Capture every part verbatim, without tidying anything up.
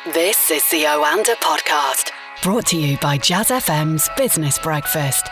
This is the Oanda Podcast, brought to you by Jazz F M's Business Breakfast.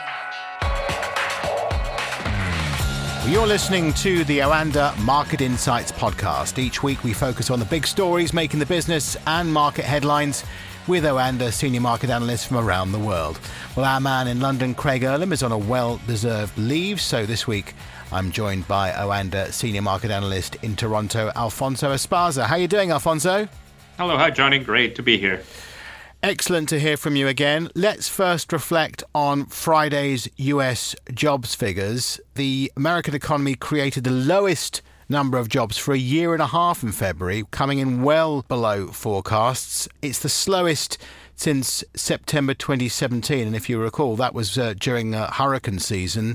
You're listening to the Oanda Market Insights Podcast. Each week we focus on the big stories making the business and market headlines with Oanda senior market analysts from around the world. Well, our man in London, Craig Erlam, is on a well-deserved leave, so this week I'm joined by Oanda senior market analyst in Toronto, Alfonso Esparza. How are you doing, Alfonso? Hello, hi Johnny, great to be here. Excellent to hear from you again. Let's first reflect on Friday's U S jobs figures. The American economy created the lowest number of jobs for a year and a half in February, coming in well below forecasts. It's the slowest since September twenty seventeen, and if you recall, that was uh, during uh, hurricane season.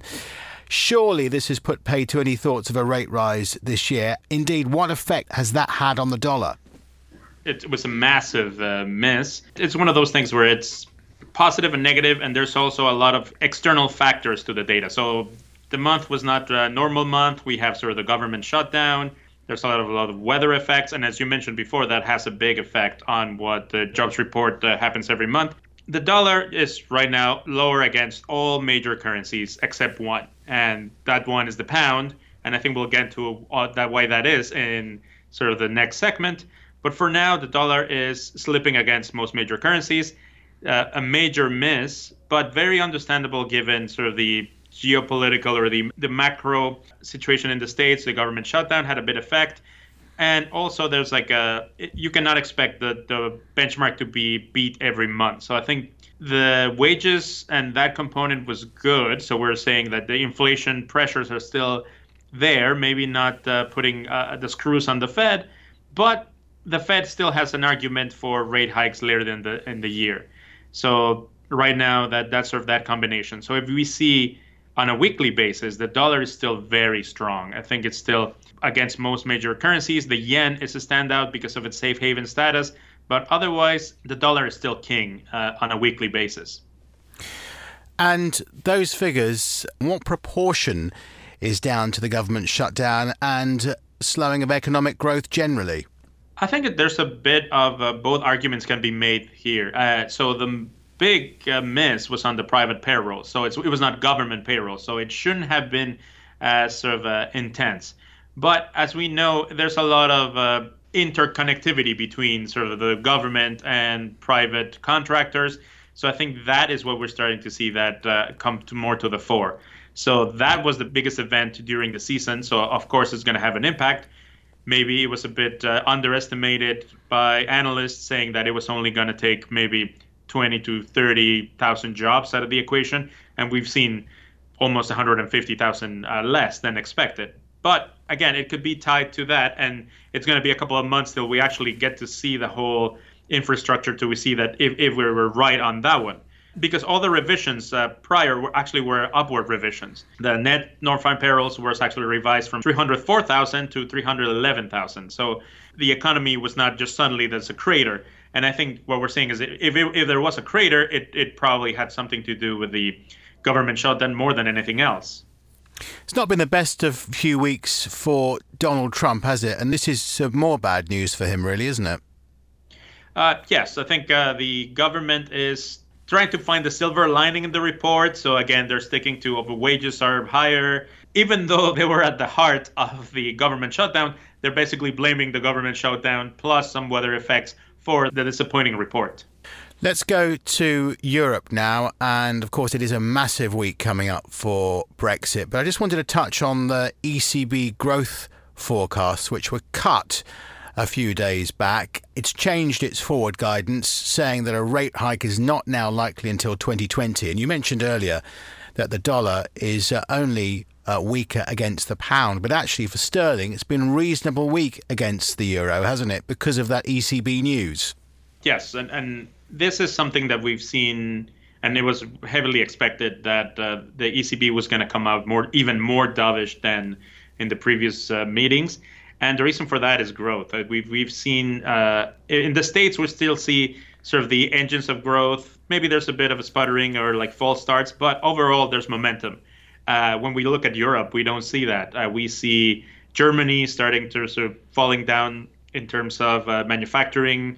Surely this has put paid to any thoughts of a rate rise this year. Indeed, what effect has that had on the dollar? It was a massive uh, miss. It's one of those things where it's positive and negative, and there's also a lot of external factors to the data. So the month was not a normal month. We have sort of the government shutdown. There's a lot of, a lot of weather effects. And as you mentioned before, that has a big effect on what the jobs report uh, happens every month. The dollar is right now lower against all major currencies except one. And that one is the pound. And I think we'll get to uh, that why that is in sort of the next segment. But for now, the dollar is slipping against most major currencies, uh, a major miss, but very understandable given sort of the geopolitical or the, the macro situation in the States. The government shutdown had a big effect. And also there's like a, you cannot expect the, the benchmark to be beat every month. So I think the wages and that component was good. So we're saying that the inflation pressures are still there, maybe not uh, putting uh, the screws on the Fed, but the Fed still has an argument for rate hikes later in the in the year. So right now, that that's sort of that combination. So if we see on a weekly basis, the dollar is still very strong. I think it's still against most major currencies. The yen is a standout because of its safe haven status. But otherwise, the dollar is still king uh, on a weekly basis. And those figures, what proportion is down to the government shutdown and slowing of economic growth generally? I think that there's a bit of uh, both arguments can be made here. Uh, so the big uh, miss was on the private payroll. So it's, it was not government payroll. So it shouldn't have been as sort of uh, intense. But as we know, there's a lot of uh, interconnectivity between sort of the government and private contractors. So I think that is what we're starting to see that uh, come to more to the fore. So that was the biggest event during the season. So of course, it's going to have an impact. Maybe it was a bit uh, underestimated by analysts, saying that it was only going to take maybe twenty to thirty thousand jobs out of the equation. And we've seen almost one hundred fifty thousand uh, less than expected. But again, it could be tied to that. And it's going to be a couple of months till we actually get to see the whole infrastructure, till we see that if, if we were right on that one. Because all the revisions uh, prior were actually were upward revisions. The net non-farm payrolls was actually revised from three hundred four thousand to three hundred eleven thousand. So the economy was not just suddenly there's a crater. And I think what we're saying is if it, if there was a crater, it, it probably had something to do with the government shutdown more than anything else. It's not been the best of few weeks for Donald Trump, has it? And this is uh, more bad news for him, really, isn't it? Uh, yes, I think uh, the government is trying to find the silver lining in the report. So again, they're sticking to the wages are higher. Even though they were at the heart of the government shutdown, they're basically blaming the government shutdown plus some weather effects for the disappointing report. Let's go to Europe now. And of course, it is a massive week coming up for Brexit. But I just wanted to touch on the E C B growth forecasts, which were cut a few days back. It's changed its forward guidance, saying that a rate hike is not now likely until twenty twenty. And you mentioned earlier that the dollar is uh, only uh, weaker against the pound, but actually for sterling, it's been reasonable weak against the euro, hasn't it, because of that E C B news? Yes, and, and this is something that we've seen, and it was heavily expected that uh, the E C B was going to come out more, even more dovish than in the previous uh, meetings. And the reason for that is growth. Uh, we've we've seen uh, in the States, we still see sort of the engines of growth. Maybe there's a bit of a sputtering or like false starts, but overall there's momentum. Uh, when we look at Europe, we don't see that. Uh, we see Germany starting to sort of falling down in terms of uh, manufacturing.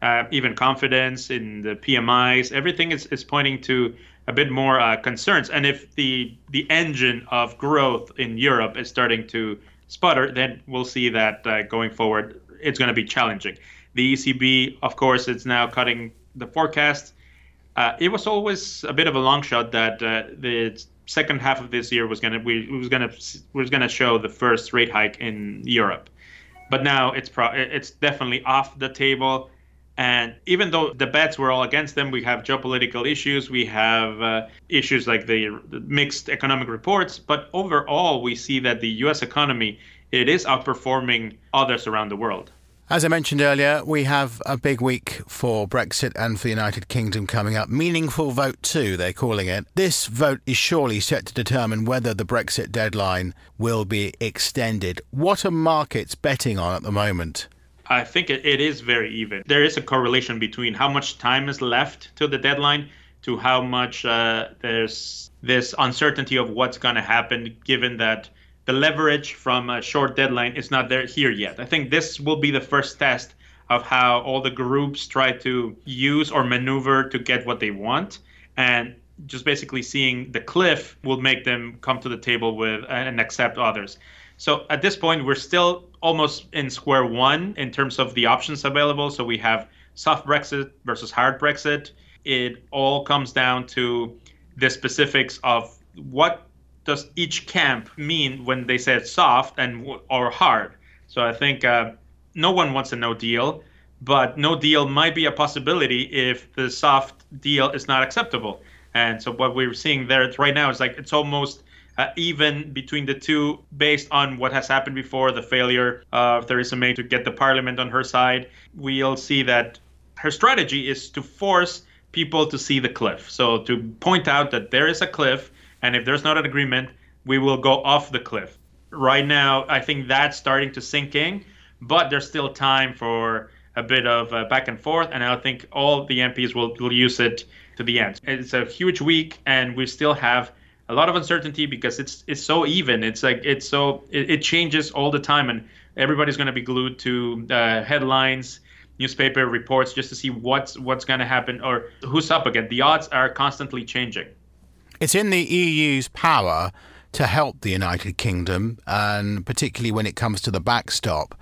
uh, even confidence in the P M Is. Everything is, is pointing to a bit more uh, concerns. And if the the engine of growth in Europe is starting to sputter, then we'll see that uh, going forward, it's going to be challenging. The E C B, of course, is now cutting the forecast. Uh, it was always a bit of a long shot that uh, the second half of this year was going to we was going to was going to show the first rate hike in Europe, but now it's pro- it's definitely off the table. And even though the bets were all against them, we have geopolitical issues, we have uh, issues like the, the mixed economic reports. But overall, we see that the U S economy, it is outperforming others around the world. As I mentioned earlier, we have a big week for Brexit and for the United Kingdom coming up. Meaningful vote two, they're calling it. This vote is surely set to determine whether the Brexit deadline will be extended. What are markets betting on at the moment? I think it, it is very even. There is a correlation between how much time is left to the deadline to how much uh, there's this uncertainty of what's going to happen, given that the leverage from a short deadline is not there here yet. I think this will be the first test of how all the groups try to use or maneuver to get what they want. And just basically seeing the cliff will make them come to the table with and accept others. So at this point, we're still almost in square one in terms of the options available. So we have soft Brexit versus hard Brexit. It all comes down to the specifics of what does each camp mean when they say it's soft and or hard. So I think uh, no one wants a no deal, but no deal might be a possibility if the soft deal is not acceptable. And so what we're seeing there right now is like it's almost uh, even between the two based on what has happened before, the failure of Theresa May to get the parliament on her side. We'll see that her strategy is to force people to see the cliff. So to point out that there is a cliff, and if there's not an agreement, we will go off the cliff. Right now, I think that's starting to sink in, but there's still time for a bit of uh, back and forth, and I think all the M Ps will, will use it to the end. It's a huge week, and we still have a lot of uncertainty because it's it's so even. It's like it's so it, it changes all the time, and everybody's going to be glued to uh, headlines, newspaper reports, just to see what's what's going to happen or who's up again. The odds are constantly changing. It's in the E U's power to help the United Kingdom, and particularly when it comes to the backstop.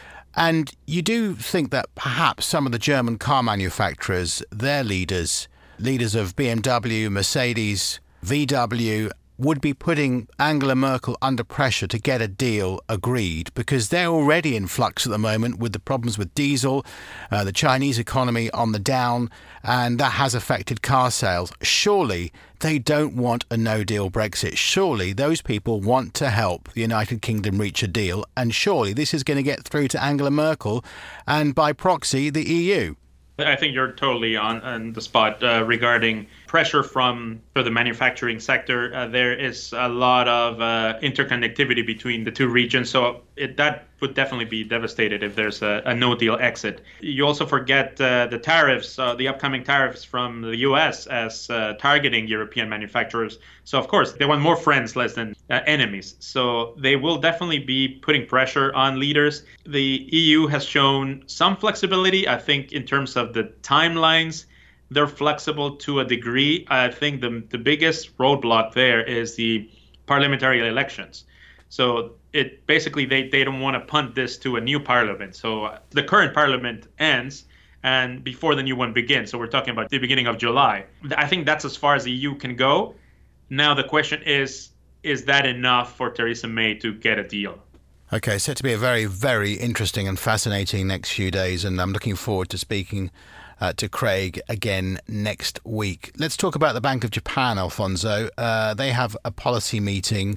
And you do think that perhaps some of the German car manufacturers, their leaders, leaders of B M W, Mercedes, V W, would be putting Angela Merkel under pressure to get a deal agreed, because they're already in flux at the moment with the problems with diesel, uh, the Chinese economy on the down, and that has affected car sales. Surely they don't want a no-deal Brexit. Surely those people want to help the United Kingdom reach a deal, and surely this is going to get through to Angela Merkel and by proxy the E U. I think you're totally on, on the spot uh, regarding pressure from for the manufacturing sector. Uh, there is a lot of uh, interconnectivity between the two regions, so it, that would definitely be devastated if there's a, a no-deal exit. You also forget uh, the tariffs, uh, the upcoming tariffs from the U S as uh, targeting European manufacturers. So, of course, they want more friends, less than uh, enemies. So they will definitely be putting pressure on leaders. The E U has shown some flexibility, I think, in terms of the timelines. They're flexible to a degree. I think the the biggest roadblock there is the parliamentary elections. So it basically they, they don't want to punt this to a new parliament. So the current parliament ends and before the new one begins. So we're talking about the beginning of July. I think that's as far as the E U can go. Now the question is, is that enough for Theresa May to get a deal? Okay, set to be a very, very interesting and fascinating next few days, and I'm looking forward to speaking uh, to Craig again next week. Let's talk about the Bank of Japan, Alfonso. Uh, they have a policy meeting,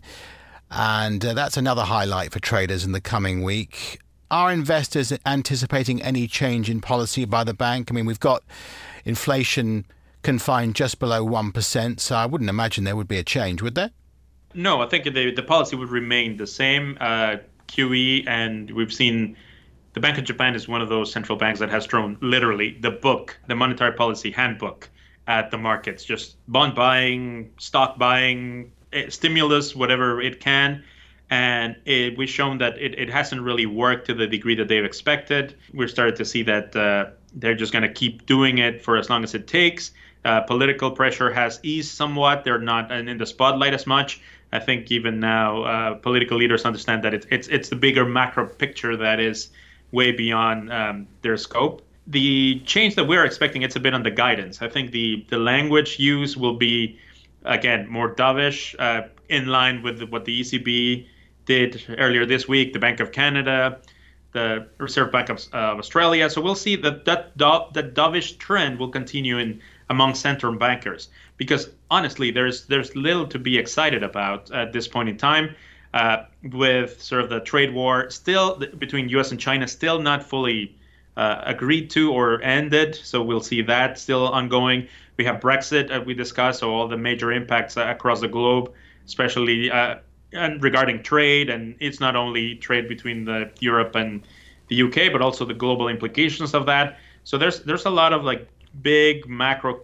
and uh, that's another highlight for traders in the coming week. Are investors anticipating any change in policy by the bank? I mean, we've got inflation confined just below one percent, so I wouldn't imagine there would be a change, would there? No, I think the, the policy would remain the same. Uh, Q E, and we've seen the Bank of Japan is one of those central banks that has thrown literally the book, the monetary policy handbook at the markets, just bond buying, stock buying, stimulus, whatever it can. And it, we've shown that it, it hasn't really worked to the degree that they've expected. We're starting to see that uh, they're just going to keep doing it for as long as it takes. Uh, political pressure has eased somewhat. They're not in the spotlight as much. I think even now, uh, political leaders understand that it's it's it's the bigger macro picture that is way beyond um, their scope. The change that we're expecting, it's a bit on the guidance. I think the the language use will be, again, more dovish, uh, in line with what the E C B did earlier this week, the Bank of Canada, the Reserve Bank of uh, Australia. So we'll see that that, do- that dovish trend will continue in among central bankers, because honestly, there's there's little to be excited about at this point in time, uh, with sort of the trade war still between U S and China still not fully uh, agreed to or ended. So we'll see that still ongoing. We have Brexit, uh, we discussed, so all the major impacts uh, across the globe, especially uh, and regarding trade. And it's not only trade between the Europe and the U K, but also the global implications of that. So there's there's a lot of like big macro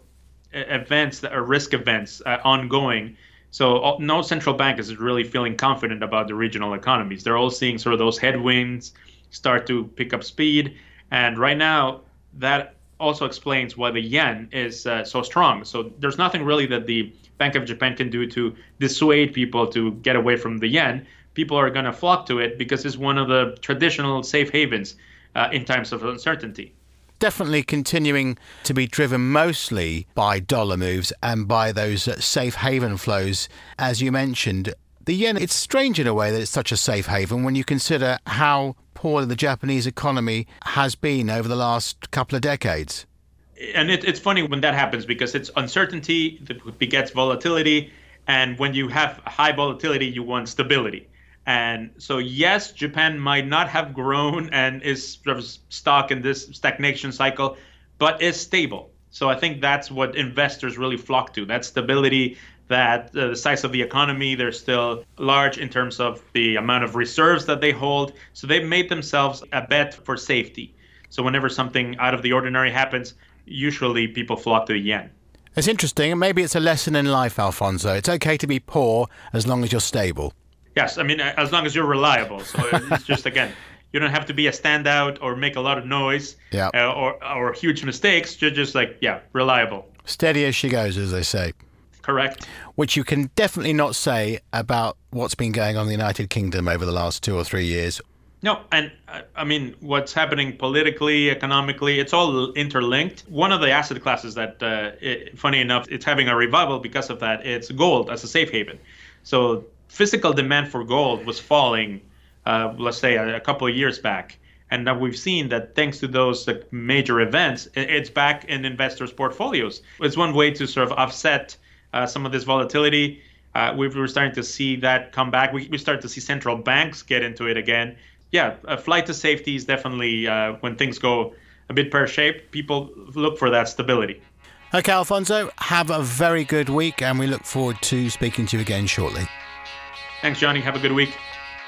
events that are risk events uh, ongoing. So no central bank is really feeling confident about the regional economies. They're all seeing sort of those headwinds start to pick up speed. And right now, that also explains why the yen is uh, so strong. So there's nothing really that the Bank of Japan can do to dissuade people to get away from the yen. People are going to flock to it because it's one of the traditional safe havens uh, in times of uncertainty. Definitely continuing to be driven mostly by dollar moves and by those uh, safe haven flows. As you mentioned, the yen, it's strange in a way that it's such a safe haven when you consider how poor the Japanese economy has been over the last couple of decades. And it, it's funny when that happens, because it's uncertainty that begets volatility. And when you have high volatility, you want stability. And so, yes, Japan might not have grown and is sort of stuck in this stagnation cycle, but is stable. So I think that's what investors really flock to, that stability, that uh, the size of the economy, they're still large in terms of the amount of reserves that they hold. So they've made themselves a bet for safety. So whenever something out of the ordinary happens, usually people flock to the yen. It's interesting, and maybe it's a lesson in life, Alfonso. It's okay to be poor as long as you're stable. Yes, I mean, as long as you're reliable. So it's just, again, you don't have to be a standout or make a lot of noise yeah. uh, or, or huge mistakes. You're just like, yeah, reliable. Steady as she goes, as they say. Correct. Which you can definitely not say about what's been going on in the United Kingdom over the last two or three years. No, and uh, I mean, what's happening politically, economically, it's all interlinked. One of the asset classes that, uh, it, funny enough, it's having a revival because of that, it's gold as a safe haven. So physical demand for gold was falling, uh, let's say, a, a couple of years back. And now we've seen that thanks to those uh, major events, it, it's back in investors' portfolios. It's one way to sort of offset uh, some of this volatility. Uh, we we're starting to see that come back. We, we start to see central banks get into it again. Yeah, a flight to safety is definitely, uh, when things go a bit pear-shaped, people look for that stability. Okay, Alfonso, have a very good week, and we look forward to speaking to you again shortly. Thanks, Johnny. Have a good week.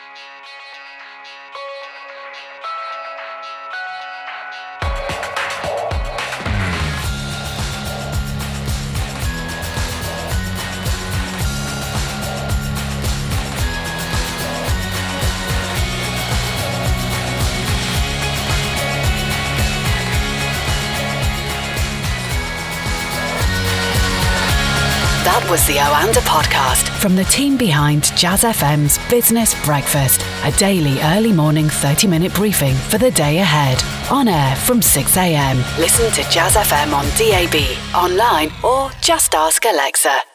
That was the Oanda podcast from the team behind Jazz F M's Business Breakfast, a daily early morning thirty minute briefing for the day ahead. On air from six a.m. Listen to Jazz F M on D A B, online, or just ask Alexa.